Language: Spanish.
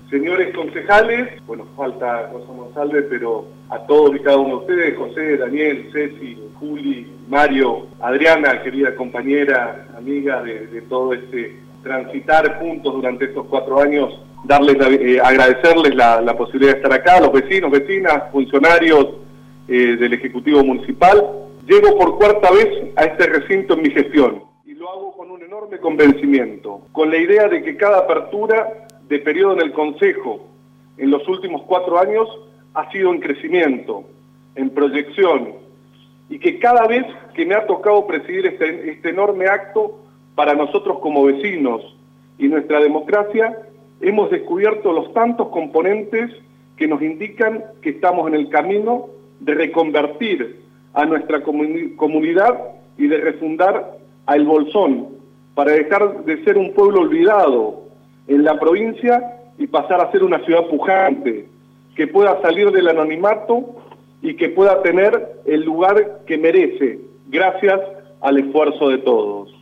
Señores concejales, bueno, falta José Monsalve, pero a todos y cada uno de ustedes, José, Daniel, Ceci, Juli, Mario, Adriana, querida compañera, amiga de todo este transitar juntos durante estos 4 años, agradecerles la posibilidad de estar acá, los vecinos, vecinas, funcionarios del Ejecutivo Municipal. Llego por 4ª vez a este recinto en mi gestión y lo hago con un enorme convencimiento, con la idea de que cada apertura de periodo en el Consejo en los últimos 4 años ha sido en crecimiento, en proyección, y que cada vez que me ha tocado presidir este enorme acto, para nosotros como vecinos y nuestra democracia, hemos descubierto los tantos componentes que nos indican que estamos en el camino de reconvertir a nuestra comunidad y de refundar a El Bolsón, para dejar de ser un pueblo olvidado en la provincia y pasar a ser una ciudad pujante, que pueda salir del anonimato y que pueda tener el lugar que merece, gracias al esfuerzo de todos.